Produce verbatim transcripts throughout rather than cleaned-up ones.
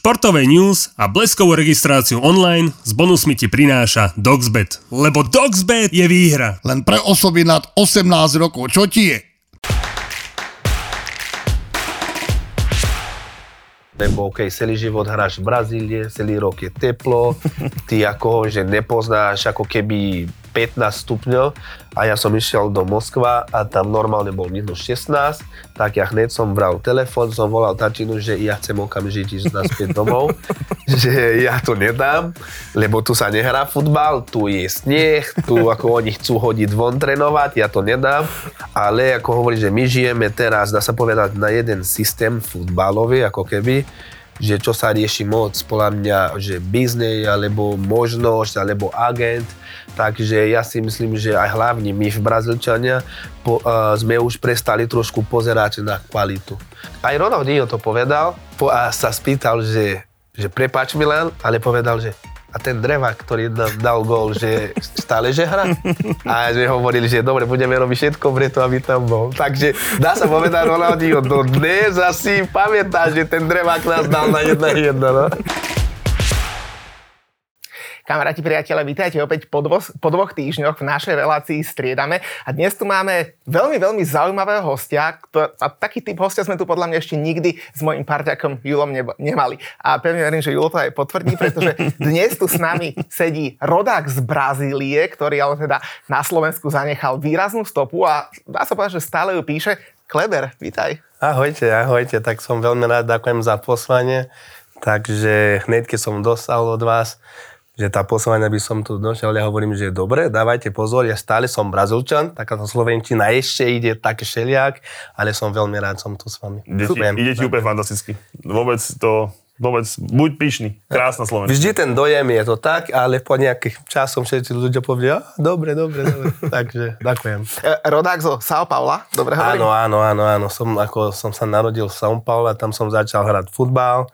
Športové news a bleskovú registráciu online s bonusmi ti prináša Doxbet. Lebo Doxbet je výhra. Len pre osoby nad osemnásť rokov. Čo ti je? Lebo okej, okay, celý život hráš v Brazílii, celý rok je teplo, ty ako že nepoznáš ako keby pätnásť stupňov a ja som išiel do Moskva a tam normálne bol minus šestnásť, tak ja hneď som bral telefón, som volal tatinu, že ja chcem okamžite ísť naspäť domov, že ja to nedám, lebo tu sa nehrá futbal, tu je sneh, tu ako oni chcú hodiť von trénovať, ja to nedám, ale ako hovorí, že my žijeme teraz, dá sa povedať, na jeden systém futbalový, ako keby, že čo sa rieši moc, podľa mňa, že biznes, alebo možnosť, alebo agent. Takže ja si myslím, že aj hlavne my v Brazílčania po, uh, sme už prestali trošku pozerať na kvalitu. Aj Ronaldinho to povedal po, a sa spýtal, že, že prepáč Milan, ale povedal, že a ten Drevák, ktorý nám dal gól, že stále že hrá. A sme hovorili, že dobre, budeme robiť všetko preto, aby tam bol. Takže dá sa povedať Ronaldinho, do dnes asi pamätá, že ten Drevák nás dal na jedna jedna, no? Kamaráti, priatelia, vítajte opäť po, dvo, po dvoch týždňoch v našej relácii Striedame. A dnes tu máme veľmi, veľmi zaujímavého hostia. Kto, a taký typ hostia sme tu podľa mňa ešte nikdy s mojím parťakom Julom ne, nemali. A pevne verím, že Julo to aj potvrdí, pretože dnes tu s nami sedí rodák z Brazílie, ktorý ale teda na Slovensku zanechal výraznú stopu a dá sa povedať, že stále ju píše. Kleber, vítaj. Ahojte, ahojte. Tak som veľmi rád, ďakujem za poslanie. Takže hneď, keď som dostal od vás, že tá poslania by som tu došiel, ja hovorím, že dobre, dávajte pozor, ja stále som Brazílčan, takáto slovenčina ešte ide taký šeliak, ale som veľmi rád, som tu s vami. Ide ti, ide ti úplne fantasticky. Vôbec to, vôbec, buď pyšný, krásna Slovenska. Vždy ten dojem je to tak, ale po nejakých časom všetci ľudia povedia, dobre, dobre, dobre, takže ďakujem. Rodák zo São Paula, dobre hovorím? Áno, áno, áno, áno, som, ako, som sa narodil v São Paule, tam som začal hrať futbal.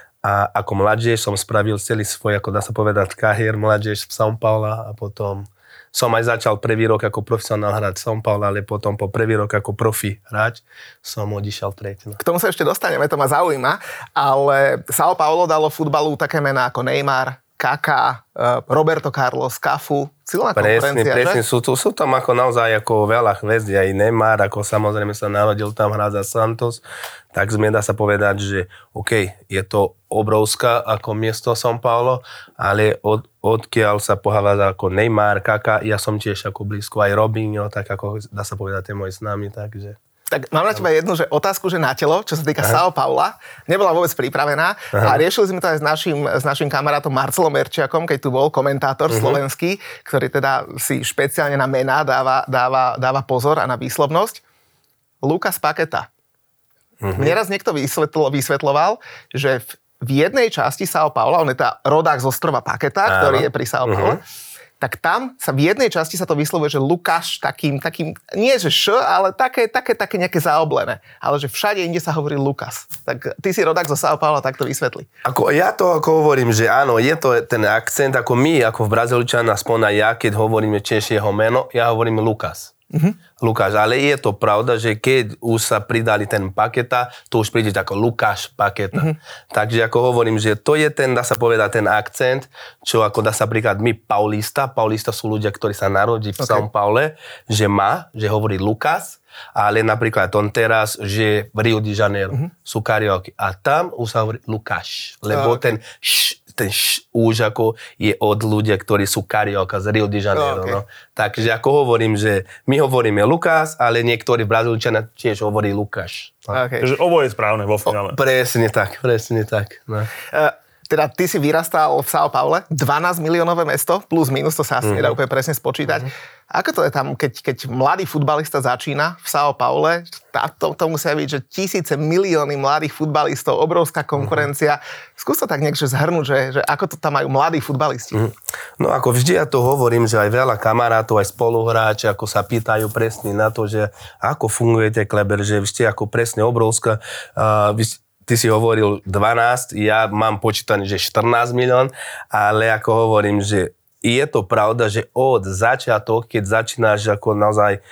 A ako mladíž som spravil celý svoj, ako dá sa povedať, kariér mladíž v São Paulo a potom som aj začal prvý rok ako profesionál hrať v São Paulo, ale potom po prvý rok ako profi hrať som odišiel preč. No. K tomu sa ešte dostaneme, to ma zaujíma, ale São Paulo dalo futbalu také mená ako Neymar, Kaká, Roberto Carlos, Cafu, silná konkurencia, presne, presne. Sú, sú tam ako naozaj ako veľa hviezd, aj Neymar, ako samozrejme sa narodil tam hrať za Santos, tak sme dá sa povedať, že OK, je to obrovská ako miesto São Paulo, ale od, odkiaľ sa pohľadá ako Neymar, Kaká, ja som tiež ako blízko, aj Robinho, tak ako dá sa povedať, je môj s nami, takže... Tak mám na teba jednu že otázku, že na telo, čo sa týka São Paula, nebola vôbec pripravená. Aha. A riešili sme to aj s našim, s našim kamarátom Marcelom Merčiakom, keď tu bol komentátor uh-huh. slovenský, ktorý teda si špeciálne na mená dáva, dáva, dáva pozor a na výslovnosť. Lucas Paquetá. Uh-huh. Mne raz niekto vysvetlo, vysvetloval, že v, v jednej časti São Paula, on je tá rodák z ostrova Paquetá, ktorý je pri São Paule, uh-huh. tak tam sa v jednej časti sa to vyslovuje, že Lukáš takým, takým, nie že š, ale také, také, také nejaké zaoblené. Ale že všade inde sa hovorí Lukas. Tak ty si rodák zo São Paula, tak to vysvetli. Ako, ja to ako hovorím, že áno, je to ten akcent, ako my, ako v Brazílčan, aspoň aj ja, keď hovoríme tiež jeho meno, ja hovorím Lukas. Uh-huh. Lukáš, ale je to pravda, že keď už sa pridali ten Paquetá, to už príde ako Lukáš Paquetá. Uh-huh. Takže ako hovorím, že to je ten, dá sa povedať, ten akcent, čo ako dá sa príklad my Paulista, Paulista sú ľudia, ktorí sa narodí v okay. São Paule, že má, že hovorí Lukas, ale napríklad on teraz, že v Rio de Janeiro uh-huh. sú karaoke a tam už sa hovorí Lukáš, lebo oh, okay. ten š, ten š, už ako je od ľudia, ktorí sú karaoke z Rio de Janeiro. Oh, okay. no. Takže ako hovorím, že my hovoríme Lukas, ale niektorí Brazílčania tiež hovorí Lukáš. Okay. Takže oboje je správne vo finále. O, presne tak, presne tak. No. Uh, Teda ty si vyrastal v São Paule, dvanásť miliónové mesto, plus minus, to sa asi mm-hmm. nedá úplne presne spočítať. Mm-hmm. Ako to je tam, keď, keď mladý futbalista začína v São Paule, tá, to, to musia byť, že tisíce, milióny mladých futbalistov, obrovská konkurencia. Mm-hmm. Skús to tak niekde zhrnúť, že, že ako to tam majú mladí futbalisti. Mm-hmm. No ako vždy ja to hovorím, že aj veľa kamarátov, aj spoluhráči, ako sa pýtajú presne na to, že ako fungujete, Kleber, že vždy ako presne obrovská, uh, vy, ty si hovoril dvanásť, ja mám počítané, že štrnásť milión, ale ako hovorím, že je to pravda, že od začiatok, keď začínaš ako naozaj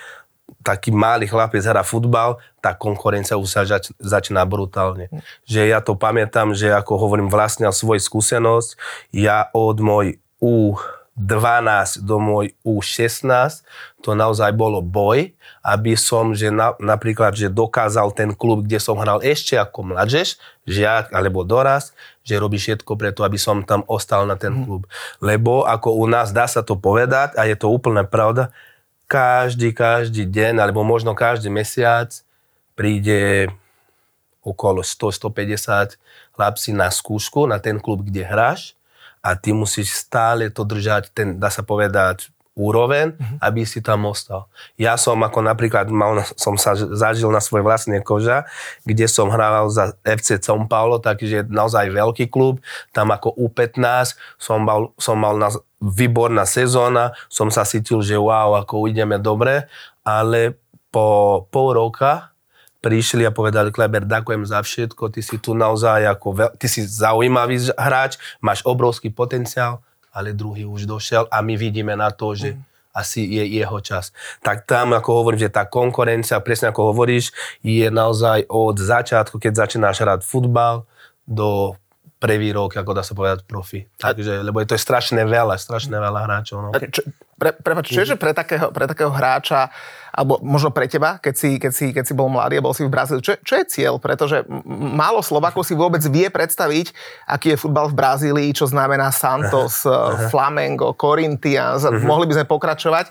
taký malý chlapec hrá futbal, tá konkurencia už sa zač- začína brutálne. Že ja to pamätám, že ako hovorím vlastne svoj skúsenosť, ja od môj U dvanásť do môj U šestnásť, to naozaj bolo boj, aby som, že na, napríklad, že dokázal ten klub, kde som hral ešte ako mladžeš, žiak alebo dorast, že robí všetko preto, aby som tam ostal na ten klub. Lebo ako u nás dá sa to povedať, a je to úplne pravda, každý, každý deň, alebo možno každý mesiac príde okolo sto až stopäťdesiat chlapci na skúšku, na ten klub, kde hráš a ty musíš stále to držať, ten, dá sa povedať, úroveň, mm-hmm. aby si tam ostal. Ja som ako napríklad, mal, som sa zažil na svoj vlastnej koža, kde som hrával za ef cé São Paulo, takže naozaj veľký klub, tam ako U pätnásť som mal, som mal na, výborná sezóna, som sa cítil, že wow, ako ideme dobre, ale po pol roka prišli a povedali, Kleber, ďakujem za všetko, ty si tu naozaj ako veľ, ty si zaujímavý hráč, máš obrovský potenciál, ale druhý už došiel a my vidíme na to, že mm. asi je jeho čas. Tak tam, ako hovorím, že tá konkurencia, presne ako hovoríš, je naozaj od začiatku, keď začínaš hrať futbal, do prvý rok, ako dá sa povedať, profi. Takže, lebo je to je strašne veľa, strašne veľa hráčov. No. Čo, pre, prepáč, čo je, že pre takého, pre takého hráča, alebo možno pre teba, keď si, keď si, keď si bol mladý a bol si v Brazílii, čo, čo je cieľ? Pretože m- málo Slovákov si vôbec vie predstaviť, aký je futbal v Brazílii, čo znamená Santos, aha, Flamengo, Corinthians, uh-huh. mohli by sme pokračovať.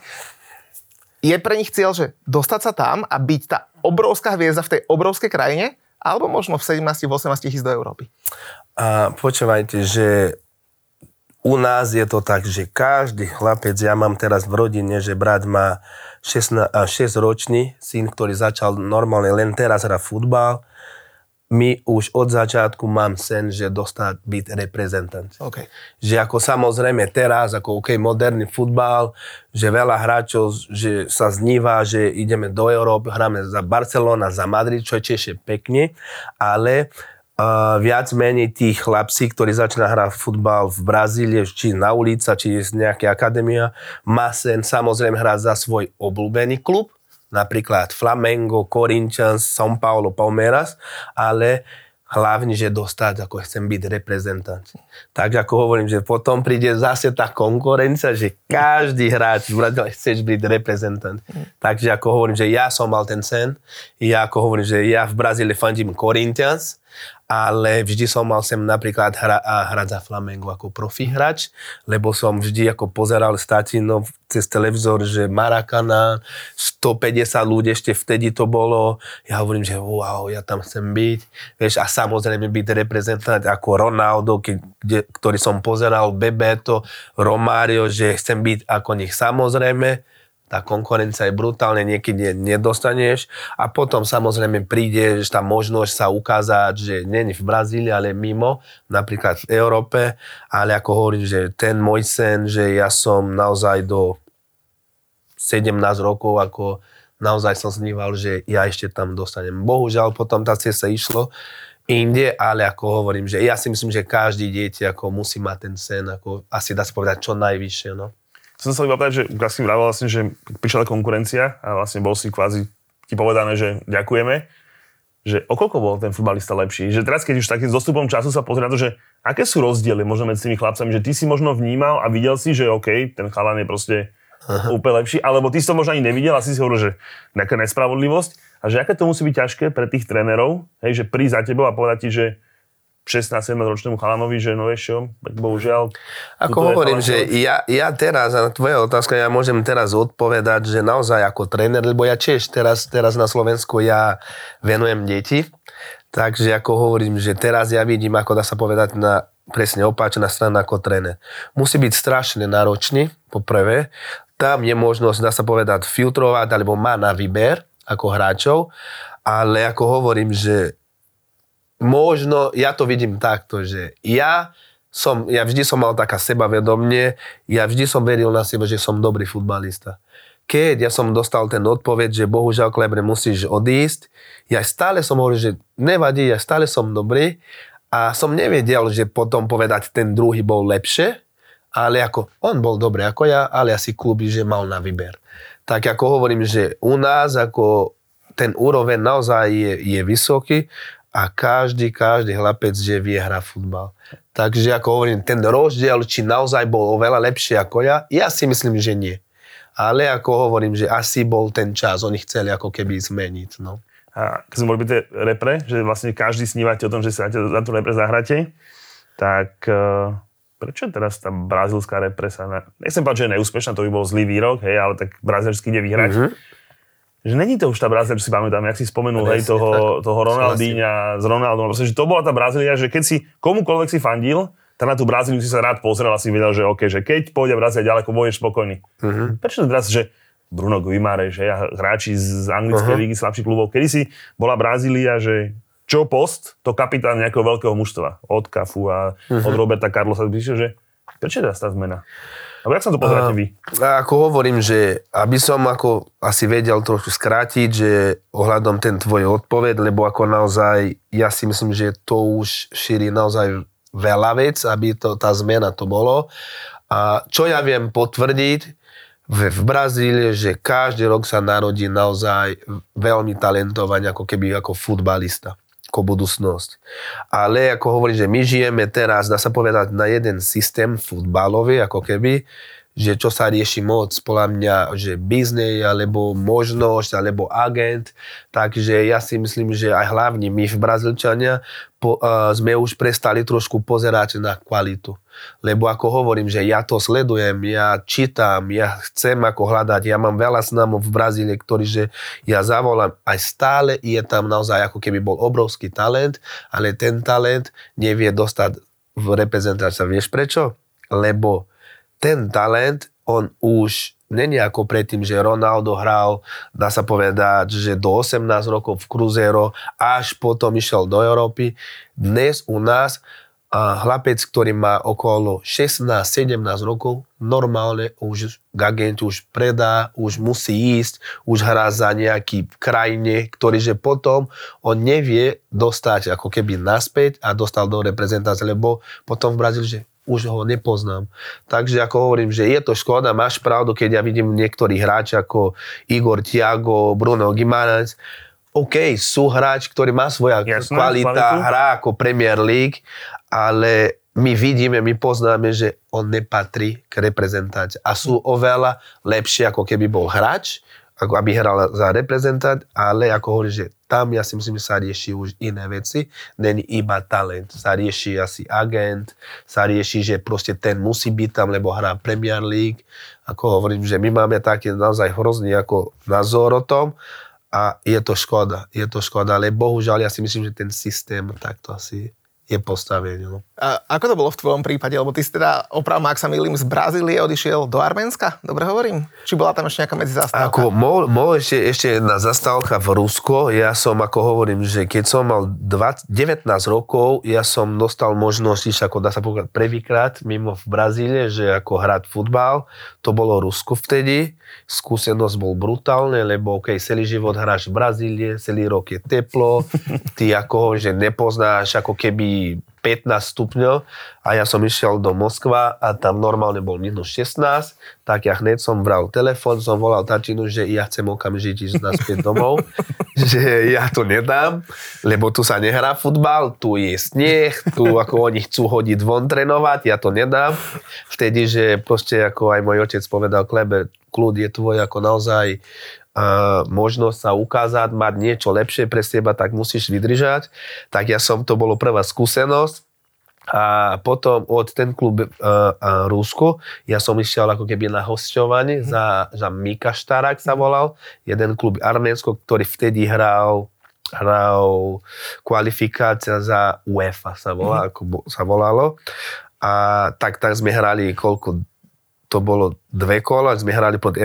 Je pre nich cieľ, že dostať sa tam a byť tá obrovská hviezda v tej obrovskej krajine, alebo možno v sedemnásť osemnásť ísť do Európy? A počúvajte, že u nás je to tak, že každý chlapec, ja mám teraz v rodine, že brat má šesťročný syn, ktorý začal normálne len teraz hrať futbal. My už od začiatku mám sen, že dostať byť reprezentant. Okay. Že ako samozrejme teraz, ako OK, moderný futbal, že veľa hráčov, že sa zníva, že ideme do Európy, hráme za Barcelona, za Madrid, čo je tiež pekne, ale uh, viac menej tých chlapci, ktorí začína hrať futbal v Brazílii, či na ulica, či z nejaké akadémia, má sen samozrejme hrať za svoj obľúbený klub, napríklad Flamengo, Corinthians, São Paulo, Palmeiras, ale hlavne, že dostať, ako chcem byť reprezentant. Tak ako hovorím, že potom príde zase tá konkurencia, že každý hráč v Brazílii chceš byť reprezentant. Takže ako hovorím, že ja som mal ten sen, ja ako hovorím, že ja v Brazílii fandím Corinthians, ale vždy som mal sem napríklad hra, hrať za Flamengo ako profi hráč, lebo som vždy ako pozeral statino cez televízor, že Maracanã, stopäťdesiat ľudí ešte vtedy to bolo. Ja hovorím, že wow, ja tam chcem byť. Vieš, a samozrejme byť reprezentant ako Ronaldo, keď, kde, ktorý som pozeral, Bebeto, Romário, že chcem byť ako nich samozrejme. Tá konkurencia je brutálne, niekedy nedostaneš a potom samozrejme príde tá možnosť sa ukázať, že nie v Brazílii, ale mimo, napríklad v Európe, ale ako hovorím, že ten môj sen, že ja som naozaj do sedemnásť rokov, ako naozaj som sníval, že ja ešte tam dostanem. Bohužiaľ potom tá cesta išlo inde, ale ako hovorím, že ja si myslím, že každý dieťa ako musí mať ten sen, ako asi dá sa povedať čo najvyššie, no. Som sa chcel povedať, že si vravel vlastne, že prišla konkurencia a vlastne bol si kvázi ti povedané, že ďakujeme, že o koľko bol ten futbalista lepší? Že teraz, keď už takým dostupom času sa pozrie na to, že aké sú rozdiely možno medzi tými chlapcami, že ty si možno vnímal a videl si, že OK, ten chalan je proste aha, úplne lepší, alebo ty si to možno ani nevidel a si si hovoril, že nejaká nespravodlivosť a že aké to musí byť ťažké pre tých trénerov, hej, že prísť za tebou a povedať ti, že šestnásť sedemnásť ročnému chalanovi, že no vieš čo, tak bohužiaľ. Ako hovorím, že ja, ja teraz, a tvoja otázka, ja môžem teraz odpovedať, že naozaj ako tréner, lebo ja tiež teraz, teraz na Slovensku ja venujem deti, takže ako hovorím, že teraz ja vidím, ako dá sa povedať na presne opačná strana ako tréner. Musí byť strašne náročný, poprvé, tam je možnosť, dá sa povedať, filtrovať, alebo má na výber ako hráčov, ale ako hovorím, že možno, ja to vidím takto, že ja som, ja vždy som mal taká sebavedomie, ja vždy som veril na seba, že som dobrý futbalista. Keď ja som dostal ten odpoveď, že bohužiaľ, Kleber, musíš odísť, ja stále som hovoril, že nevadí, ja stále som dobrý a som nevedel, že potom povedať, ten druhý bol lepšie, ale ako on bol dobrý ako ja, ale asi kluby, že mal na výber. Tak ako hovorím, že u nás ako ten úroveň naozaj je, je vysoký a každý, každý chlapec, že vie hrať futbal. Takže ako hovorím, ten rozdiel, či naozaj bol oveľa lepšie ako ja, ja si myslím, že nie. Ale ako hovorím, že asi bol ten čas, oni chceli ako keby zmeniť. No. A keď sme boli tie repre, že vlastne každý snívate o tom, že sa za tú repre zahráte, tak uh, prečo teraz tá brazílska repre sa... Na... Nechcem povedať, že je neúspešná, to by bol zlý výrok, hej, ale tak brazílsky ide vyhrať. Uh-huh. Že není to už tá Brazília, čo si pamätám, jak si spomenul, hej, toho, toho Ronaldinha s Ronaldom. Proste, že to bola tá Brazília, že keď si komukoľvek si fandil, tak na tú Brazíliu si sa rád pozrel a si vedel, že OK, že keď pôjde Brazília ďaleko, budeš spokojný. Uh-huh. Prečo teraz, že Bruno Guimarães, že hráči z anglickej uh-huh. lígy slabších klubov, kedy si bola Brazília, že čo post, to kapitán nejakého veľkého mužstva. Od Cafu a uh-huh. od Roberta Carlosa. Že prečo je teraz tá zmena? Alebo jak sa to pozeráte vy? A ako hovorím, že aby som ako asi vedel trošku skrátiť, že ohľadom ten tvoj odpoveď, lebo ako naozaj, ja si myslím, že to už šíri naozaj veľa vec, aby to, tá zmena to bolo. A čo ja viem potvrdiť, v, v Brazílii, že každý rok sa narodí naozaj veľmi talentovaný, ako keby ako futbalista, ako budúcnosť. Ale ako hovorím, že my žijeme teraz, dá sa povedať, na jeden systém futbalový, ako keby, že čo sa rieši moc, podľa mňa, že biznes, alebo možnosť, alebo agent. Takže ja si myslím, že aj hlavne my v Brazílčania po, uh, sme už prestali trošku pozerať na kvalitu. Lebo ako hovorím, že ja to sledujem, ja čítam, ja chcem ako hľadať, ja mám veľa známov v Brazílii, ktorí, že ja zavolám, aj stále je tam naozaj ako keby bol obrovský talent, ale ten talent nevie dostať v reprezentácii. Vieš prečo? Lebo ten talent, on už není ako predtým, že Ronaldo hral, dá sa povedať, že do osemnásť rokov v Cruzeiro, až potom išiel do Európy. Dnes u nás a chlapec, ktorý má okolo šestnásť sedemnásť rokov, normálne už agent už predá, už musí ísť, už hrá za nejaký krajine, ktorý že potom on nevie dostať ako keby naspäť a dostal do reprezentácie, lebo potom v Brazílii, že už ho nepoznám. Takže ako hovorím, že je to škoda, máš pravdu, keď ja vidím niektorých hráči ako Igor Thiago, Bruno Guimarães. OK, sú hráči, ktorí má svoja Jasné, kvalita, kvalitu. Hrá ako Premier League, ale my vidíme, my poznáme, že on nepatrí k reprezentácii. A sú oveľa lepšie, ako keby bol hráč, ako aby hral za reprezentant, ale ako hovorím, že tam ja si myslím, že sa rieši už iné veci. Není iba talent. Sa rieši asi agent, sa rieši, že proste ten musí byť tam, lebo hrá Premier League. Ako hovorím, že my máme taký naozaj hrozný ako názor o tom a je to škoda. Je to škoda, ale bohužiaľ ja si myslím, že ten systém takto asi je postavený. No. A ako to bolo v tvojom prípade? Lebo ty si teda, opravom, ak sa mýlim, z Brazílie odišiel do Arménska? Dobre hovorím? Či bola tam ešte nejaká medzizastávka? Ako, mohol, mohol ešte, ešte jedna zastávka v Rusko. Ja som, ako hovorím, že keď som mal dvadsať, devätnásť rokov, ja som dostal možnosť ísť, ako dá sa povedať, prvýkrát mimo v Brazílii, že ako hrať futbal. To bolo Rusko vtedy. Skúsenosť bol brutálne, lebo okay, celý život hráš v Brazílii, celý rok je teplo, ty ako, že nepoznáš ako keby pätnásť stupňov a ja som išiel do Moskva a tam normálne bol minus šestnásť, tak ja hneď som bral telefón, som volal tatinu, že ja chcem okamžite ísť naspäť domov, že ja to nedám, lebo tu sa nehrá futbal, tu je sneh, tu ako oni chcú hodiť von trénovať, ja to nedám. Vtedy, že proste ako aj môj otec povedal, Kleber, kľud je tvoj ako naozaj uh, možnosť sa ukázať, mať niečo lepšie pre seba, tak musíš vydržať. Tak ja som, to bolo prvá skúsenosť. A potom od ten klub uh, uh, Rusko, ja som išiel ako keby na hosťovanie mm. za, za Mika Štarak sa volal, jeden klub Arménsko, ktorý vtedy hral hral kvalifikácia za UEFA sa, volá, mm. ako sa volalo. A tak, tak sme hrali koľko to bolo dve kola, sme hrali pod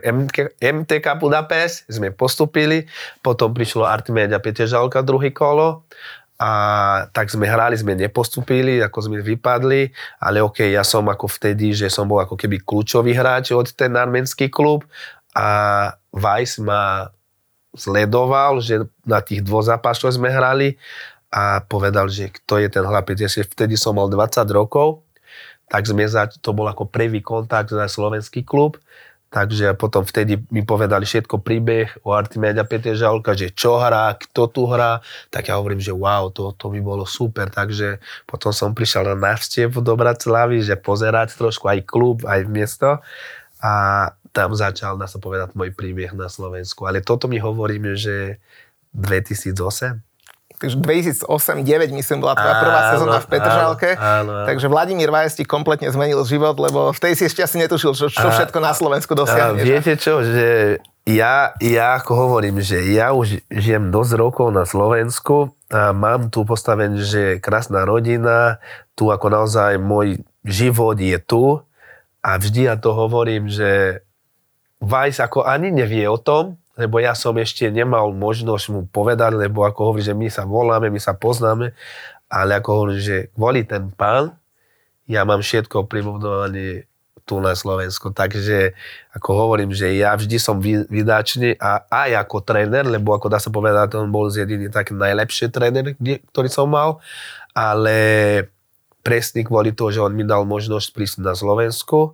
em té ká Budapešť, sme postupili, potom prišlo Artmedia Petržalka druhý kolo a tak sme hrali, sme nepostupili, ako sme vypadli, ale ok, ja som ako vtedy, že som bol ako keby kľúčový hráč od ten arménsky klub a Weiss ma sledoval, že na tých dvoch zápasoch sme hrali a povedal, že kto je ten chlapec, ešte vtedy som mal dvadsať rokov. tak sme zač- to bol ako prvý kontakt za slovenský klub. Takže potom vtedy mi povedali všetko príbeh o Artimede Petržalka, že čo hrá, kto tu hrá. Tak ja hovorím, že wow, to, to by bolo super. Takže potom som prišiel na návštevu do Bratislavy, že pozerať trošku aj klub, aj miesto. A tam začal, dá sa povedať, môj príbeh na Slovensku. Ale toto mi hovorím, že dvetisícosem. Takže dvetisícosem deväť, myslím, bola tvoja prvá sezóna v Petržalke. Áno, áno. Takže Vladimír Vajec ti kompletne zmenil život, lebo v tej si ešte asi netušil, čo, čo všetko na Slovensku dosiahneš. Viete čo, že ja, ja ako hovorím, že ja už žijem dosť rokov na Slovensku a mám tu postavené, že krásna rodina, tu ako naozaj môj život je tu a vždy ja to hovorím, že Vajec ako ani nevie o tom, lebo ja som ešte nemal možnosť mu povedať, lebo ako hovorí, že my sa voláme, my sa poznáme, ale ako hovorí, že kvôli ten pán, ja mám všetko pribudované tu na Slovensku. Takže ako hovorím, že ja vždy som vydačný a aj ako tréner, lebo ako dá sa povedať, on bol jediný taký najlepší tréner, ktorý som mal, ale presne kvôli toho, že on mi dal možnosť prísť na Slovensku,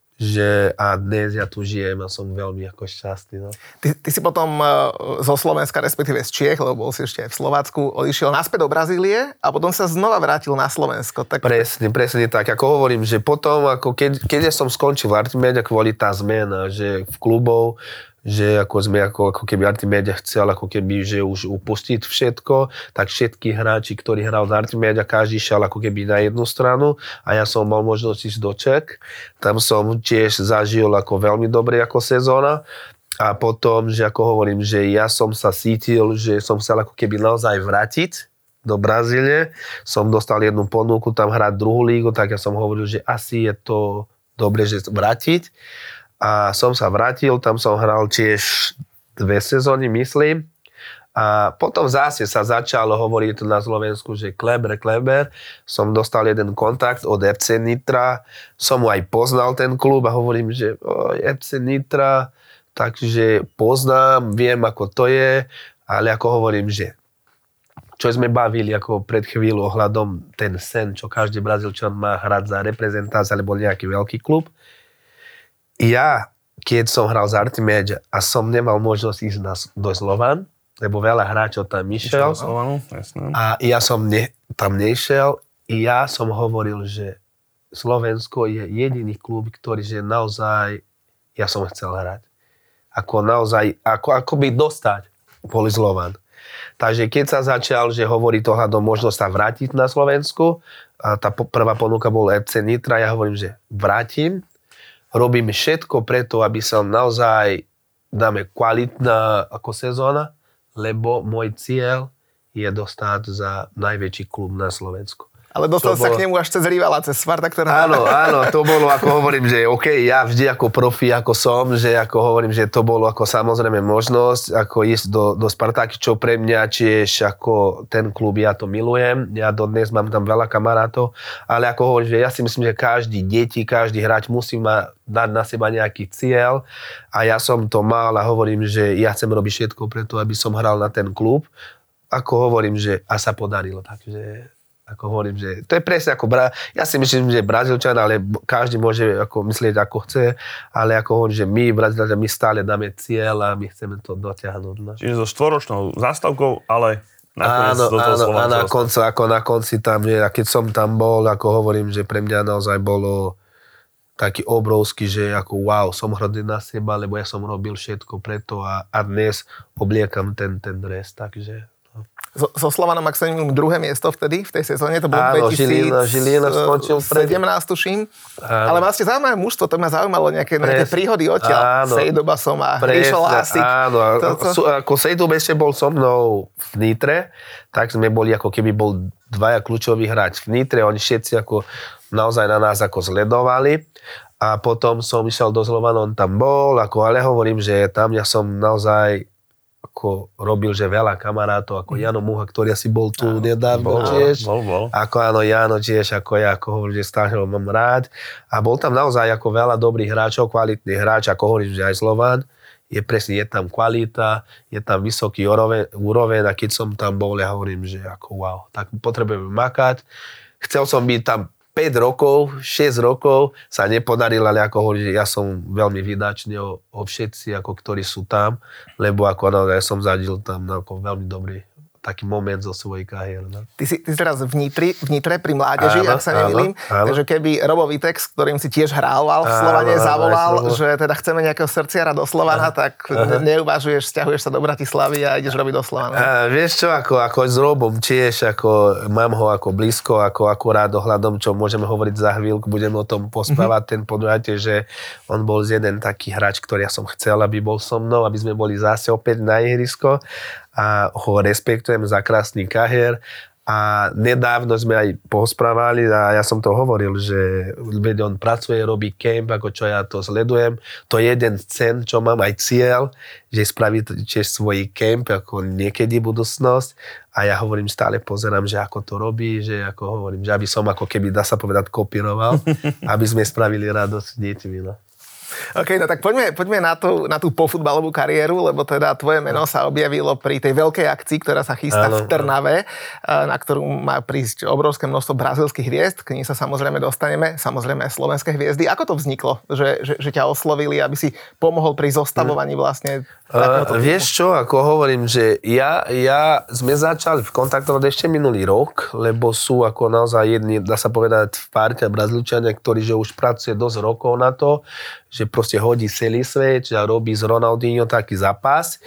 že a dnes ja tu žijem a som veľmi ako šťastný. No. Ty, ty si potom uh, zo Slovenska, respektíve z Čiech, lebo bol si ešte aj v Slovácku, odišiel naspäť do Brazílie a potom sa znova vrátil na Slovensko. Tak... Presne, presne tak. Ako hovorím, že potom, ako keď, keď ja som skončil v Artimede, kvôli tá zmena, že v klubov, že ako sme, ako, ako keby Artimede chcel, ako keby, že už upustiť všetko, tak všetky hráči, ktorí hral z Artimede, každý šiel ako keby na jednu stranu a ja som mal možnosť ísť do Čech. Tam som tiež zažil ako veľmi dobre ako sezóna a potom, že ako hovorím, že ja som sa cítil, že som chcel ako keby naozaj vrátiť do Brazílie. Som dostal jednu ponuku tam hrať druhú lígu, tak ja som hovoril, že asi je to dobre, že vrátiť. A som sa vrátil, tam som hral tiež dve sezóny, myslím. A potom zase sa začalo hovoriť na Slovensku, že Kleber, Kleber. Som dostal jeden kontakt od ef cé Nitra. Som mu aj poznal ten klub a hovorím, že o, ef cé Nitra, takže poznám, viem, ako to je. Ale ako hovorím, že čo sme bavili ako pred chvíľou ohľadom ten sen, čo každý Brazílčan má hrať za reprezentáciu alebo nejaký veľký klub. Ja, keď som hral z Artimede a som nemal možnosť ísť na, do Slovan, lebo veľa hráčov tam išiel a ja som ne, tam nešiel i ja som hovoril, že Slovensko je jediný klub, ktorý že naozaj ja som chcel hrať. Ako naozaj, ako, ako by dostať boli Slovan. Takže keď sa začal, že hovorí to hľadom možnosť sa vrátiť na Slovensku, a tá prvá ponuka bola ef cé Nitra, ja hovorím, že vrátim, robíme všetko preto, aby som naozaj dáme kvalitná ako sezóna, lebo môj cieľ je dostať za najväčší klub na Slovensku. Ale dostal to sa bolo... k nemu až cez rivala, cez Spartak, ktorá... Áno, áno, to bolo, ako hovorím, že OK, ja vždy ako profi, ako som, že ako hovorím, že to bolo ako samozrejme možnosť, ako ísť do, do Spartaky, čo pre mňa tiež ako ten klub, ja to milujem, ja dodnes mám tam veľa kamarátov, ale ako hovorím, že ja si myslím, že každý deti, každý hráč musí ma dať na seba nejaký cieľ a ja som to mal a hovorím, že ja chcem robiť všetko preto, aby som hral na ten klub. Ako hovorím, že a sa podarilo, takže... Ako hovorím, že to je presne ako, Bra- ja si myslím, že Brazílčan, ale každý môže ako myslieť ako chce, ale ako hovorím, že my Brazílčania, my stále dáme cieľ a my chceme to dotiahnuť. No. Čiže so štvoročnou zástavkou, ale nakoniec áno, do toho áno, Slováctva. A na konci, ako na konci tam, že keď som tam bol, ako hovorím, že pre mňa naozaj bolo taký obrovský, že ako wow, som hrdý na seba, lebo ja som robil všetko preto a, a dnes obliekam ten, ten dres, takže... So, so Slovanom, ak sa nemýlim, druhé miesto vtedy, v tej sezóne, to bolo áno, Žilina, Žilina skončil pred... sedemnásť, tuším. Ale vlastne zaujímavé mužstvo, to ma zaujímalo, nejaké, nejaké príhody odtiaľ. Sejdoba som a Ríšo Lásik. Áno, to, ako Sejdob ešte bol so mnou v Nitre, tak sme boli, ako keby bol dvaja kľúčoví hráč v Nitre, oni všetci ako naozaj na nás ako sledovali. A potom som išiel do Slovana, on tam bol, ako, ale hovorím, že tam ja som naozaj ako robil, že veľa kamarátov, ako Jano Muha, ktorý asi bol tu áno, nedávno bol, tiež. Bol, bol. Ako áno, Jano tiež, ako ja, ako hovorím, že stále ho mám rád. A bol tam naozaj ako veľa dobrých hráčov, kvalitných hráč, ako hovorím, že aj Slovan. Je presne, je tam kvalita, je tam vysoký úroveň a keď som tam bol, ja hovorím, že ako wow, tak potrebujeme makať. Chcel som byť tam päť rokov, šesť rokov sa nepodarilo, ale ako hovorím, ja som veľmi vydačný o, o všetci, ako ktorí sú tam, lebo ako no, ja som zadil tam no, ako veľmi dobrý taký moment zo svojej kariéry. No. Ty, si, ty si teraz v Nitri, v Nitre pri mládeži, áno, ak sa nemýlim. Takže keby Robo Vitek, s ktorým si tiež hrával v Slovane, áno, zavolal, áno, že teda chceme nejakého srdciara do Slovana, áno, tak áno, neuvažuješ, sťahuješ sa do Bratislavy a ideš robiť do Slovana. A, vieš čo, ako, ako s Robom tiež, ako mám ho ako blízko, ako akurát ohľadom, čo môžeme hovoriť za chvíľku, budeme o tom pospávať, mm-hmm, ten podujatie, že on bol z jeden taký hráč, ktorý ja som chcel, aby bol so mnou, aby sme boli zase opäť na ihrisko. A ho respektujem za krásny kahier a nedávno sme aj posprávali a ja som to hovoril, že veď on pracuje, robí camp, ako čo ja to sledujem. To je jeden sen, čo mám aj cieľ, že spraví tiež svoj camp, ako niekedy budúcnosť a ja hovorím, stále pozerám, že ako to robí, že ako hovorím, že aby som ako keby, dá sa povedať, kopíroval, aby sme spravili radosť deťmi. No. OK, no tak poďme, poďme na, tú, na tú pofutbalovú kariéru, lebo teda tvoje meno sa objavilo pri tej veľkej akcii, ktorá sa chystá áno, v Trnave, na ktorú má prísť obrovské množstvo brazílskych hviezd, k nej sa samozrejme dostaneme, samozrejme aj slovenské hviezdy. Ako to vzniklo, že, že, že ťa oslovili, aby si pomohol pri zostavovaní vlastne Uh, vieš čo, ako hovorím, že ja, ja sme začali v kontaktovať ešte minulý rok, lebo sú ako naozaj jedni, dá sa povedať, v párte Brazílčania, ktorí že už pracuje dosť rokov na to, že proste hodí celý svet, že robí z Ronaldinho taký zápas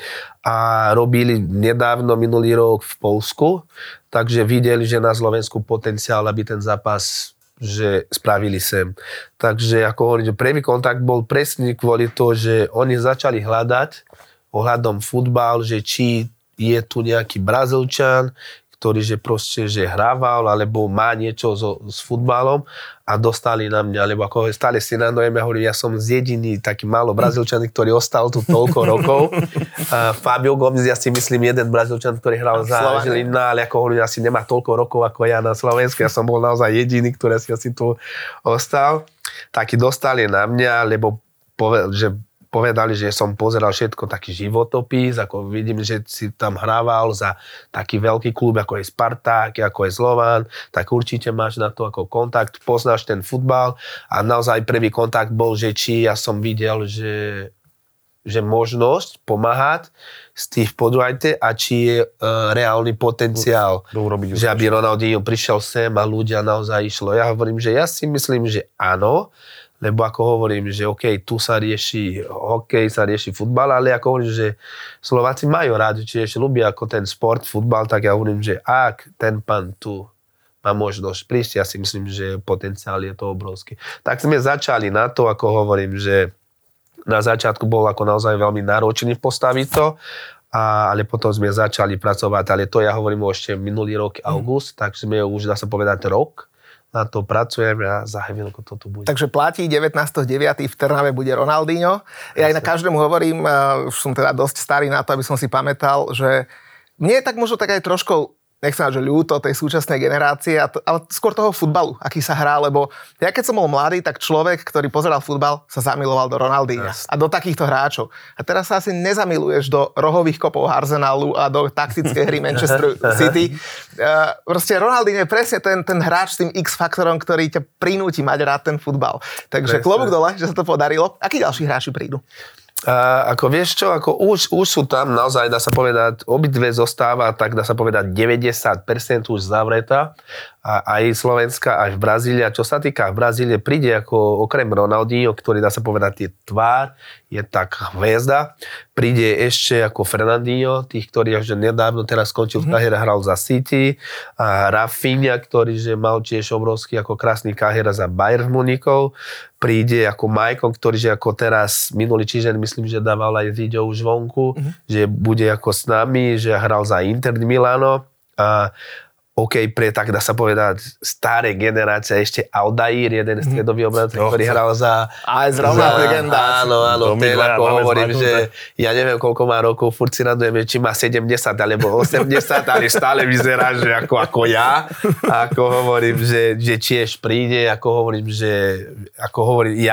a robili nedávno minulý rok v Poľsku, takže videli, že na Slovensku potenciál, aby ten zápas že spravili sem. Takže ako hovorím, že prvý kontakt bol presne kvôli to, že oni začali hľadať ohľadom futbal, že či je tu nejaký Brazílčan, ktorý že proste že hrával, alebo má niečo so, s futbalom a dostali na mňa, lebo ako stále si nadojeme, hovorím, ja som z jediný taký málo Brazílčan, ktorý ostal tu toľko rokov. A Fabio Gomes, ja si myslím, jeden Brazílčan, ktorý hral za Žilina, ale ako hovorím, asi nemá toľko rokov ako ja na Slovensku. Ja som bol naozaj jediný, ktorý si asi tu ostal. Taký dostali na mňa, lebo povedal, že povedali, že som pozeral všetko taký životopis, ako vidím, že si tam hrával za taký veľký klub, ako je Spartak, ako je Slovan, tak určite máš na to ako kontakt, poznáš ten futbal a naozaj prvý kontakt bol, že či ja som videl, že, že možnosť pomáhať z tých podujajte a či je uh, reálny potenciál, že aby Ronaldinho prišiel sem a ľudia naozaj išlo. Ja hovorím, že ja si myslím, že áno, lebo ako hovorím, že OK, tu sa rieši hokej, sa rieši futbal, ale ako hovorím, že Slováci majú rádi, čiže ľúbia ako ten sport, futbal, tak ja hovorím, že ak ten pán tu má možnosť prísť, ja si myslím, že potenciál je to obrovský. Tak sme začali na to, ako hovorím, že na začiatku bol ako naozaj veľmi náročný postaviť to, a, ale potom sme začali pracovať, ale to ja hovorím ešte minulý rok, august, tak sme už, dá sa povedať, rok. Na to pracujeme a za chvíľku to tu bude. Takže platí devätnásteho deviateho v Trnave bude Ronaldinho. Ja aj na každému hovorím, uh, už som teda dosť starý na to, aby som si pamätal, že mne je tak možno tak aj trošku, nechcem mať, že ľúto tej súčasnej generácie, ale skôr toho futbalu, aký sa hrá, lebo ja keď som bol mladý, tak človek, ktorý pozeral futbal, sa zamiloval do Ronaldinha yes. a do takýchto hráčov. A teraz sa asi nezamiluješ do rohových kopov Arsenalu a do taktickej hry Manchester City. Uh, proste Ronaldinho je presne ten, ten hráč s tým X-faktorom, ktorý ťa prinúti mať rád ten futbal. Takže klobúk dole, že sa to podarilo. Akí ďalší hráči prídu? A ako vieš čo, ako už, už sú tam naozaj, dá sa povedať, obidve zostáva, tak dá sa povedať deväťdesiat percent už zavretá. A aj Slovenska, aj v Brazília. Čo sa týka v Brazílie, príde ako okrem Ronaldinho, ktorý dá sa povedať je tvár, je tak hviezda. Príde ešte ako Fernandinho, tých, ktorí až nedávno teraz skončil mm-hmm. kariéra, hral za City. A Rafinha, ktorý že mal tiež obrovský ako krásny kariéra za Bayern Munikov. Príde ako Maicon, ktorý že ako teraz minulý týždeň myslím, že dával aj video už vonku, mm-hmm. že bude ako s nami, že hral za Inter Milano. A OK, pre tak dá sa povedať staré generácie, ešte Aldair, jeden stredový obranca, mm. ktorý hral za... Aj zrovna legenda. Áno, áno, ten ako hovorím, že ja neviem, koľko má rokov, furt si radujeme, či má sedemdesiat alebo osemdesiat, ale stále vyzerá, že ako, ako ja. Ako hovorím, že, že tiež príde, ako hovorím, že ako hovorím ja,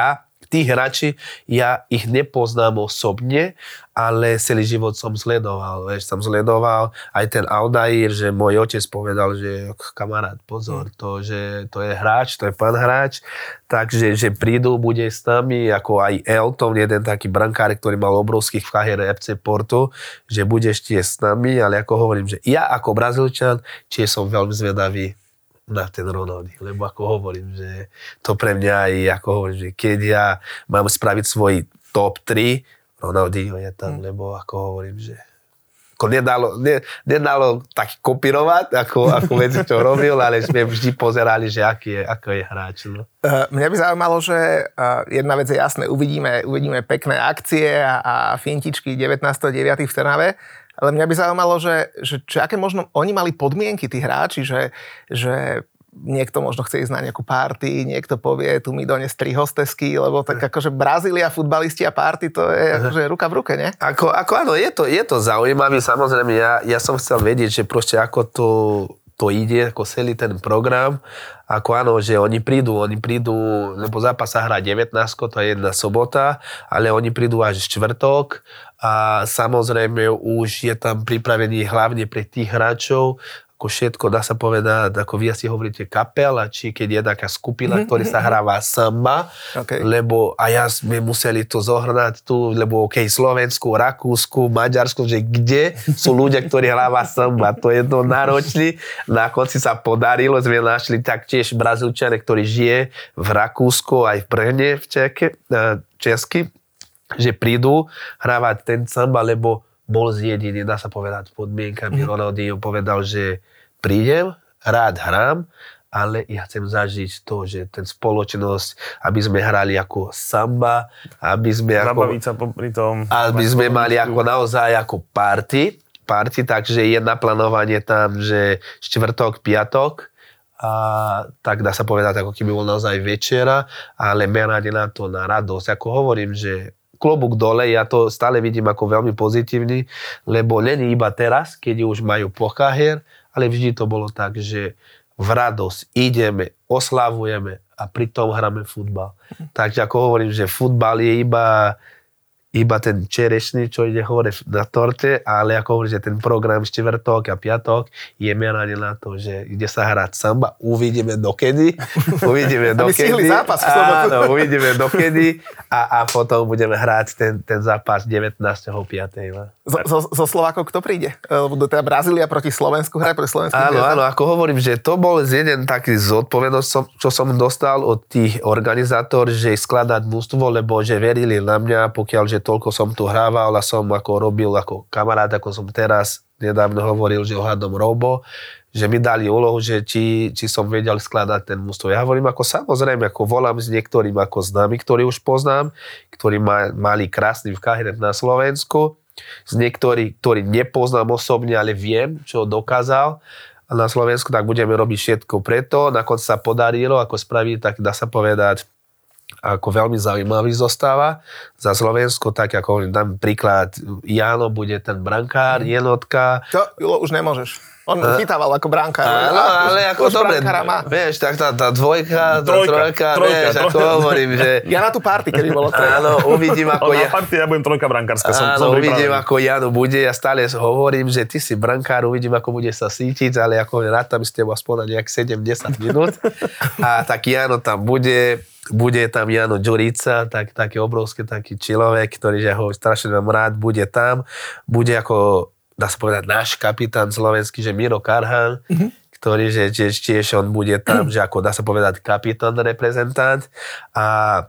tí hráči, ja ich nepoznám osobne, ale celý život som sledoval, vieš, som sledoval aj ten Aldair, že môj otec povedal, že kamarát, pozor, to, že to je hráč, to je pán hráč, takže že prídu, bude s nami, ako aj Elton, jeden taký brankár, ktorý mal obrovských v kariére ef cé Porto, že budeš tiež s nami, ale ako hovorím, že ja ako Brazílčan, tiež som veľmi zvedavý na ten Ronaldinho, lebo ako hovorím, že to pre mňa aj, ako hovorím, že keď ja mám spraviť svoj top tri, Ronaldinho je tam, hmm. lebo ako hovorím, že ako nedalo, ne, nedalo tak kopírovať, ako, ako veci, čo robil, ale sme vždy pozerali, že aký je, ako je hráč. No. Mňa by zaujímalo, že jedna vec je jasné, uvidíme, uvidíme pekné akcie a, a fintičky devätnásteho deviateho v Trnave, ale mňa by zaujímalo, že, že, že aké možno oni mali podmienky, tí hráči, že, že niekto možno chce ísť na nejakú party, niekto povie, tu mi dones tri hostesky, lebo tak akože Brazília, futbalisti a party, to je akože ruka v ruke, nie? Ako, ako áno, je to, je to zaujímavé, samozrejme, ja, ja som chcel vedieť, že proste ako to, to ide, ako celý ten program, ako áno, že oni prídu, oni prídu, lebo zápas sa hrá devätnásteho, to je jedna sobota, ale oni prídu až štvrtok a samozrejme už je tam pripravený hlavne pre tých hráčov, ako všetko, dá sa povedať, ako vy asi hovoríte kapela, či keď je taká skupina, mm-hmm. ktorý sa hráva samba, okay. lebo a ja sme museli to zohrnať tu, lebo okej, okay, Slovensku, Rakúsku, Maďarsku, že kde sú ľudia, ktorí hráva samba, to je to náročný. Na konci sa podarilo, sme našli taktiež Brazílčane, ktorý žije v Rakúsku, aj v Brne, v Čeke, Česky, že prídu hrávať ten samba, lebo bol zjedený, dá sa povedať, podmienkami. Mm. Ronaldinho povedal, že prídem, rád hrám, ale ja chcem zažiť to, že ten spoločnosť, aby sme hrali ako samba, aby sme ako... Zabaviť sa popri tom. Aby sme mali ako naozaj ako party, party, takže je naplánovanie tam, že štvrtok, piatok, a tak dá sa povedať, ako keby bol naozaj večera, ale merať na to na radosť. Ako hovorím, že klobúk dole, ja to stále vidím ako veľmi pozitívny, lebo není iba teraz, keď už majú pokáher, ale vždy to bolo tak, že v radosť ideme, oslavujeme a pritom hráme futbal. Takže ako hovorím, že futbal je iba, iba ten čerešný, čo ide hore na torte, ale ako hovorím, že ten program štvrtok a piatok je meranie na to, že ide sa hrať samba, uvidíme dokedy, uvidíme dokedy. Aby stihli zápas. Áno, uvidíme dokedy a, a potom budeme hrať ten, ten zápas devätnásteho piateho Zo, zo, zo Slovákov kto príde? Budú teda Brazília proti Slovensku hrať, proti Slovensku? Áno, áno, ako hovorím, že to bol jeden taký zodpovednosť, čo som dostal od tých organizátor, že skladať mužstvo, lebo že verili na mňa, pokiaľ, že toľko som tu hrával a som ako robil ako kamarát, ako som teraz nedávno hovoril, že ohľadom Robo, že mi dali úlohu, že či, či som vedel skladať ten mužstvo. Ja hovorím ako samozrejme, ako volám s niektorým ako s nami, ktorí už poznám, ktorí ma, mali krásny v kariére na Slovensku, z niektorých, ktorí nepoznám osobne, ale viem, čo dokázal a na Slovensku, tak budeme robiť všetko preto. Nakoniec sa podarilo, ako spraviť, tak dá sa povedať, ako veľmi zaujímavý zostáva za Slovensko, tak ako hovorím, dám príklad, Jano bude ten brankár, jednotka. To, Julo, už nemôžeš. On uh, chytával ako brankár. Áno, ale ako dobre, vieš, tak tá, tá dvojka, tá trojka, trojka, trojka vieš, trojka. Ako hovorím, že... Ja na tú party, keby bolo treba. Áno, uvidím ako... ja... Na party ja budem trojka brankárska. Som, áno, som uvidím ako Jano bude, ja stále hovorím, že ty si brankár, uvidím ako bude sa sítiť, ale ako rád tam s tebou aspoň na nejak sedem desať minút. A tak Jano tam bude, bude tam Jano Ďurica, tak, taký obrovský taký človek, ktorý že ho strašne mám rád, bude tam, bude ako... dá sa povedať, náš kapitán slovenský, že Miro Karhan, mm-hmm. ktorý, že tiež on bude tam, že ako dá sa povedať kapitán, reprezentant. A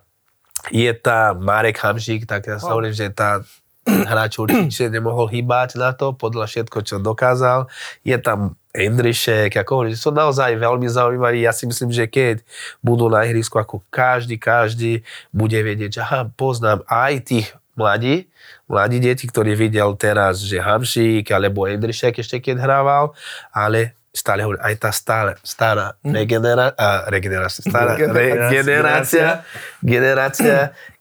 je tam Marek Hamšík, tak ja sa hovorím, že tá hráč určite nemohol hýbať na to, podľa všetko, čo dokázal. Je tam Endrišek, ako hovorím, že sú naozaj veľmi zaujímaví. Ja si myslím, že keď budú na ihrisku, ako každý, každý bude vedieť, že aha, poznám aj tých mladí, mladí deti, ktorí videl teraz, že Hamšík alebo Endrišek ešte keď hrával, ale stále hovorí, aj tá stále, stará mm. regenera, a, regenerácia, stará regenerácia, generácia,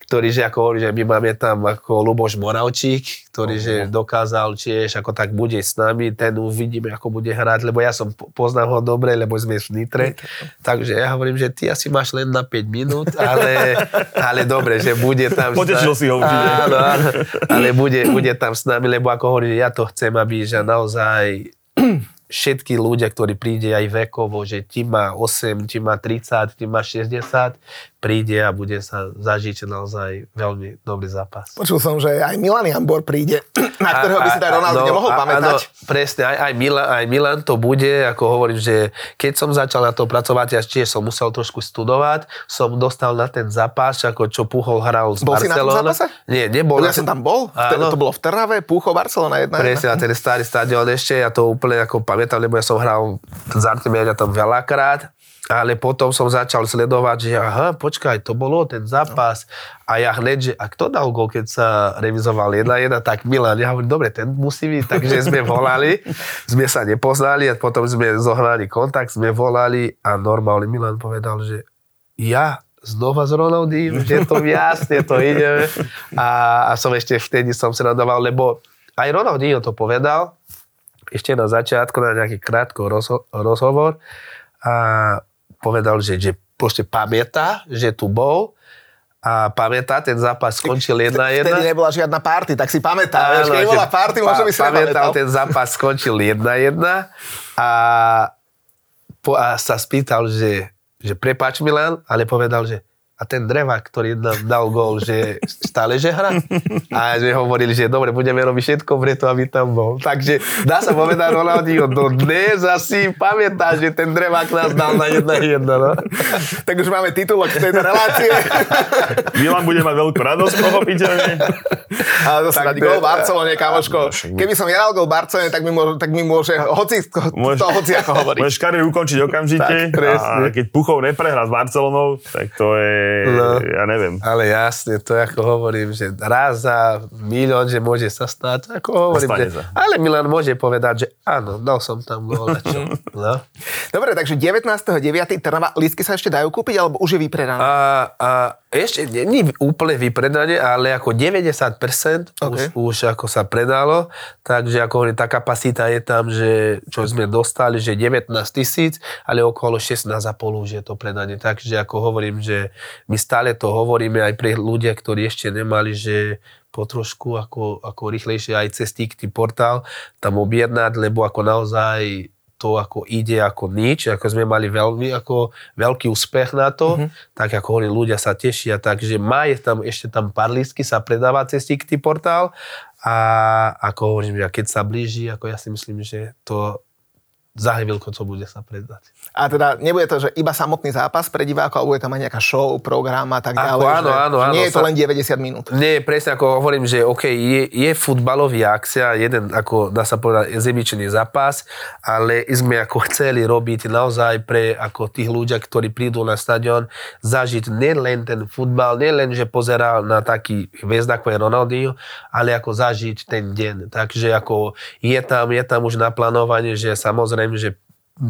ktorý, že ako hovorí, že my máme tam ako Luboš Moravčík, ktorý, že dokázal tiež, ako tak bude s nami, ten uvidíme, ako bude hrať, lebo ja som poznal ho dobre, lebo sme v Nitre, takže ja hovorím, že ty asi máš len na päť minút, ale, ale dobre, že bude tam... Potešil si ho určite. Áno, áno, ale bude, bude tam s nami, lebo ako hovorí, ja to chcem, aby že naozaj všetky ľudia, ktorí príde aj vekovo, že ti má osem, ti má tridsať, ti má šesťdesiat, príde a bude sa zažiť naozaj veľmi dobrý zápas. Počul som, že aj Milan Jambor príde, na ktorého by si tá Ronaldo no, nemohol pamätať. Áno, presne, aj, aj, Milan, aj Milan to bude, ako hovorím, že keď som začal na to pracovať, ja tiež som musel trošku studovať, som dostal na ten zápas, ako čo Púchol hral z bol Barcelona. Bol si na tom zápase? Nie, nebol. Ja som tam bol, áno. To bolo v Trnave, Púchol, Barcelona jedna. Presne, a ten starý stadión ešte, ja to úplne ako pamätám, lebo ja som hral s Artemiom tam veľakrát. Ale potom som začal sledovať, že aha, počkaj, to bolo ten zápas. A ja hneď, že a kto dal gól, keď sa remizoval jedna jedna, tak Milan. Ja hovorím, dobre, ten musí byť. Takže sme volali, sme sa nepoznali a potom sme zohnali kontakt, sme volali a normálne Milan povedal, že ja znova s Ronaldinho, že to jasne, to ideme. A, a som ešte vtedy som sa radoval, lebo aj Ronaldinho to povedal, ešte na začiatku, na nejaký krátko rozho- rozhovor a povedal, že, že proste pamätá, že tu bol a pamätá, ten zápas skončil jedna jedna. Vtedy nebola žiadna party, tak si pamätá. Keď bola party, možno by si nepamätal. Ten zápas skončil jedna jedna a, po, a sa spýtal, že, že prepáč Milan, ale povedal, že a ten Drevák, ktorý nám dal gól, že stále že hrá. A sme hovorili, že dobre, budeme robiť všetko preto, aby tam bol. Takže dá sa povedať Ronaldinho, do dnes asi pamätá, že ten Drevák nás dal na jedna jedna. No? Tak už máme titulok v tejto relácie. Milan bude mať veľkú radosť, pochopiteľne. Ale to sa dať gól v Barcelone, kamoško. Keby som hral gól v Barcelone, tak mi môže, tak mi môže hoci, môže, to hoci ako hovoriť. Môžeš kariéru ukončiť okamžite. Tak, a keď Puchov neprehrá s Barcelonou, tak to je... No, ja neviem. Ale jasne, to ako hovorím, že raz za milión, že môže sa stať, ako hovorím. Že, ale Milan môže povedať, že áno, dal som tam gól. No. Dobre, takže devätnásteho deviateho Trnava, lístky sa ešte dajú kúpiť, alebo už je vypredané? A, a ešte nie je úplne vypredané, ale ako deväťdesiat percent okay. už, už ako sa predalo, takže ako hovorím, tá kapacita je tam, že čo sme dostali, že devätnásť tisíc, ale okolo šestnásť a pol už je to predané. Takže ako hovorím, že my stále to hovoríme aj pre ľudia, ktorí ešte nemali, že po trošku ako, ako rýchlejšie aj cez Tikty portál tam objednať, lebo ako naozaj to ako ide ako nič, ako sme mali veľmi ako veľký úspech na to, mm-hmm. tak ako hovorím, ľudia sa tešia, takže má je tam ešte tam pár lístky sa predáva cez Tikty portál a ako hovorím, keď sa blíži, ako ja si myslím, že to za chvíľku to bude sa predať. A teda nebude to, že iba samotný zápas pre divákov, alebo bude tam aj nejaká show, program a tak ďalej. Ako, áno, že, áno, že áno, nie je to sa, len deväťdesiat minút. Nie, presne ako hovorím, že OK, je, je futbalový akcia, jeden, ako dá sa povedať, zemičný zápas, ale sme ako chceli robiť naozaj pre ako tých ľudia, ktorí prídu na stadión, zažiť nielen ten futbal, nielen, že pozerá na taký hviezd, ako je Ronaldinho, ale ako zažiť ten deň. Takže ako je tam, je tam už naplánovanie, že samozrejme, že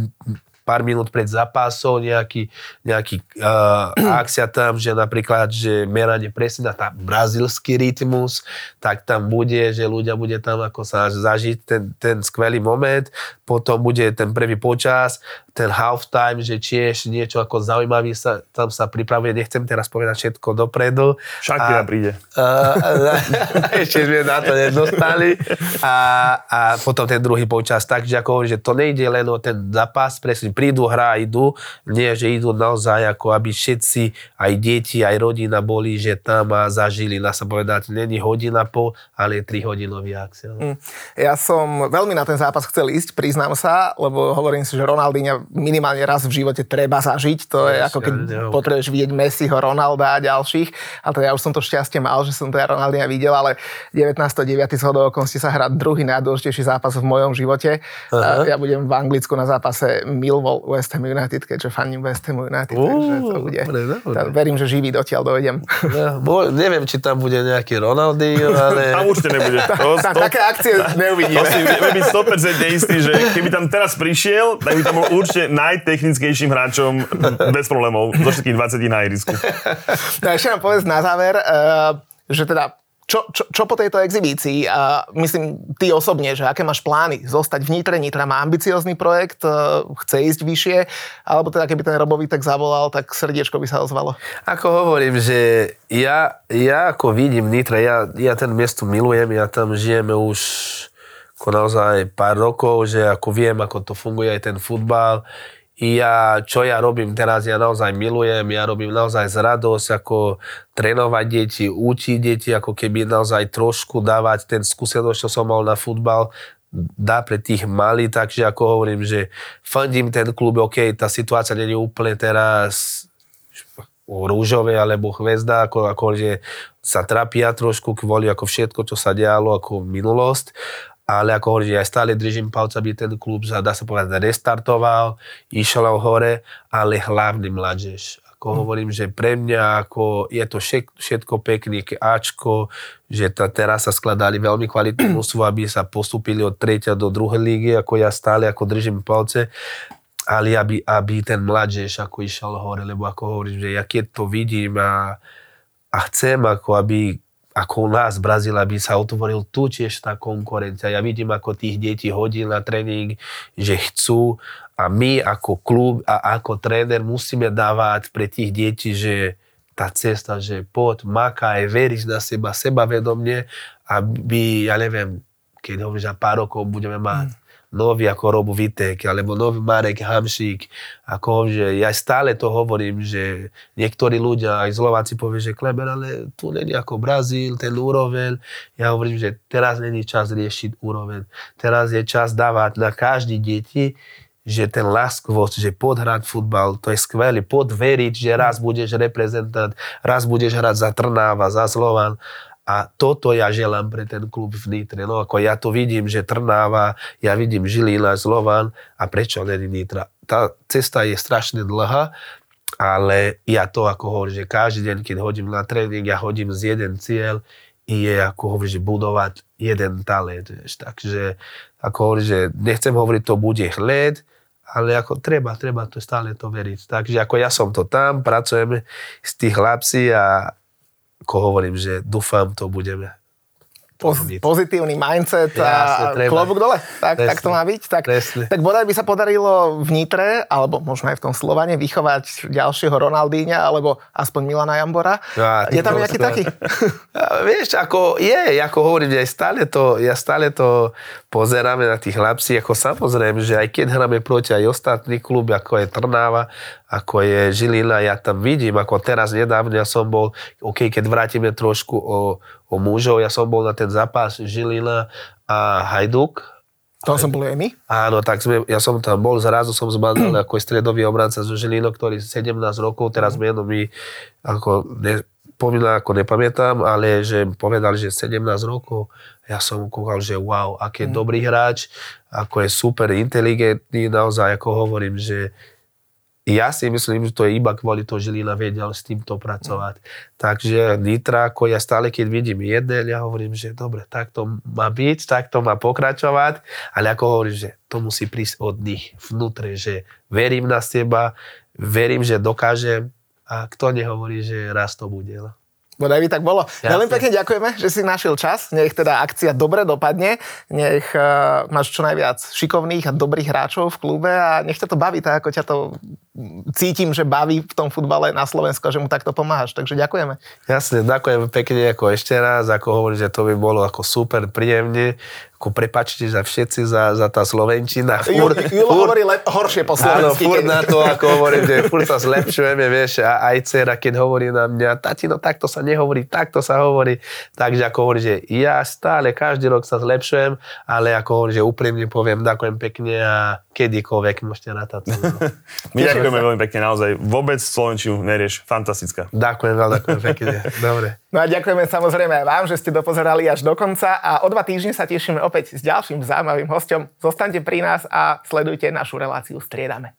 pár minút pred zápasom nejaký, nejaký uh, akcia tam, že napríklad, že meranie presne na tá brazílsky rytmus, tak tam bude, že ľudia bude tam ako sa zažiť ten, ten skvelý moment, potom bude ten prvý počas, ten halftime, že tiež niečo ako zaujímavý sa, tam sa pripravuje, nechcem teraz povedať všetko dopredu. Shakira príde. Uh, ešte sme na to nedostali. A, a potom ten druhý počas, takže ako hovorím, že to nejde len o ten zápas, presne prídu, hrá, idú, nie, že idú naozaj, ako aby všetci, aj deti, aj rodina boli, že tam a zažili, dá sa povedať, není hodina po, ale tri hodinový akcia. No. Ja som veľmi na ten zápas chcel ísť, priznám sa, lebo hovorím si, že Ronaldinho minimálne raz v živote treba zažiť. To je ako keď potrebuješ vidieť Messiho, Ronalda a ďalších. Ale to ja už som to šťastie mal, že som to ja Ronaldinha videl, ale devätnásteho deviateho zhodou okolností sa hrá druhý najdôležitejší zápas v mojom živote. Uh-huh. Ja budem v Anglicku na zápase Millwall bol West Ham United, keďže faním West Ham United, Uú, takže to bude. dobre, dobre. Tá, verím, že živý dotiaľ dojdem. Ja, bo, neviem, či tam bude nejaký Ronaldinho, ale... Tam určite nebude. To, Tam to, také akcie neuvidíme. to si vieme byť sto percent istý, že keby tam teraz prišiel, tak by tam bol určite najtechnickejším hráčom bez problémov zo všetkých dvadsať na ihrisku. No ešte nám povedz na záver, uh, že teda Čo, čo, čo po tejto exhibícii, a myslím ty osobne, že aké máš plány? Zostať v Nitre? Nitra má ambiciózny projekt, chce ísť vyššie, alebo teda keby ten Robovi tak zavolal, tak srdiečko by sa ozvalo? Ako hovorím, že ja, ja ako vidím Nitre, ja, ja ten miesto milujem, ja tam žijeme už ako naozaj pár rokov, že ako viem, ako to funguje aj ten futbal. I ja, čo ja robím teraz, ja naozaj milujem, ja robím naozaj z radosť, ako trénovať deti, učiť deti, ako keby naozaj trošku dávať ten skúsenosť, čo som mal na futbal, dá pre tých malých, takže ako hovorím, že fandím ten klub, ok, tá situácia nie je úplne teraz rúžové alebo hvezda, ako, ako že sa trápia trošku kvôli ako všetko, čo sa dialo ako minulosť. Ale ako hovorím, ja stále držím palce, aby ten klub, dá sa povedať, restartoval, išiel hore, ale hlavne mládež. Ako hovorím, že pre mňa ako je to všetko pekné, Ačko, že tá, teraz sa skladali veľmi kvalitné mužstvo, aby sa postúpili od tretej do druhej lígy, ako ja stále ako držím palce, ale aby, aby ten mládež ako išiel hore, lebo ako hovorím, že ja keď to vidím a, a chcem, ako aby ako u nás v Brazílii, aby sa otvoril tu tiež tá konkurencia. Ja vidím, ako tých detí hodí na tréning, že chcú a my ako klub a ako tréner musíme dávať pre tých detí, že tá cesta, že poď, makaj, veríš na seba, sebavedomne, aby, ja neviem, keď hovoríš, za pár rokov budeme mať mm. nový ako Robo Vitek, alebo nový Marek Hamšík, ako že ja stále to hovorím, že niektorí ľudia, aj Slováci povie, že Kleber, ale tu není ako Brazíl, ten úroveň. Ja hovorím, že teraz není čas riešiť úroveň. Teraz je čas dávať na každý deti, že ten láskavosť, že poď hrať futbal, to je skvelé, poď veriť, že raz budeš reprezentant, raz budeš hrať za Trnava, za Slovan. A toto ja želám pre ten klub v Nitre. No ako ja to vidím, že Trnava, ja vidím Žilina, Slovan a prečo len Nitra. Tá cesta je strašne dlhá, ale ja to ako hovorím, že každý deň, keď hodím na tréning, ja hodím z jeden cieľ i je ako hovorím, že budovať jeden talent. Vieš. Takže ako hovorím, že nechcem hovoriť, to bude hled, ale ako treba, treba to stále to veriť. Takže ako ja som to tam, pracujeme s tých chlapci a ako hovorím, že dúfam, to budeme Poz- pozitívny mindset a Jasne, klobúk dole. Tak, tak to má byť. Tak, tak bodaj by sa podarilo v Nitre, alebo možno aj v tom Slovane, vychovať ďalšieho Ronaldíňa, alebo aspoň Milana Jambora. Ja, je tam nejaký taký? Ja, vieš, ako je, ako hovorím, ja stále to, ja stále to pozeráme na tých chlapci, ako samozrejme, že aj keď hráme proti aj ostatní kluby, ako je Trnava, ako je Žilina, ja tam vidím, ako teraz nedávno ja som bol, ok, keď vrátime trošku o, o mužov, ja som bol na ten zápas Žilina a Hajduk. To som bol aj my. Áno, tak sme, ja som tam bol, zrazu som zbadal ako stredový obranca zo Žilino, ktorý sedemnásť rokov, teraz meno mi ako ne, pomínam, ako nepamätám, ale že povedal, že sedemnásť rokov, ja som kúkal, že wow, aký je mm. dobrý hráč, ako je super inteligentný, naozaj, ako hovorím, že ja si myslím, že to je iba kvôli toho Žilina vedel s týmto pracovať. Takže Nitra, ako ja stále, keď vidím jeden, ja hovorím, že dobre, tak to má byť, tak to má pokračovať, ale ako hovorím, že to musí prísť od nich vnútre, že verím na seba, verím, že dokážem a kto nehovorí, že raz to bude. Bodaj by tak bolo. Veľmi pekne ďakujeme, že si našiel čas. Nech teda akcia dobre dopadne. Nech uh, máš čo najviac šikovných a dobrých hráčov v klube a nech ťa to baví, tak ako ťa to cítim, že baví v tom futbale na Slovensku, že mu takto pomáhaš. Takže ďakujeme. Jasne, ďakujem pekne ako ešte raz. Ako hovorím, že to by bolo ako super príjemne. Ako prepáčte za všetci za, za tá slovenčina. Julo hovorí le- horšie po slovensky. Áno, furt na to, ako hovorím, že furt sa zlepšujeme, vieš, a aj dcera, keď hovorí na mňa, tatino, takto sa nehovorí, takto sa hovorí. Takže ako hovorím, že ja stále, každý rok sa zlepšujem, ale ako hovorím, že úprimne poviem, ďakujem pekne a kedykoľvek môžete rátať. My ďakujeme veľmi pekne, naozaj. Vôbec slovenčinu nerieš, fantastická. Ďakujem veľmi ďakujem pekne. Dobre. No a ďakujeme samozrejme aj vám, že ste dopozerali až do konca a o dva týždne sa tešíme opäť s ďalším zaujímavým hosťom. Zostaňte pri nás a sledujte našu reláciu Striedame.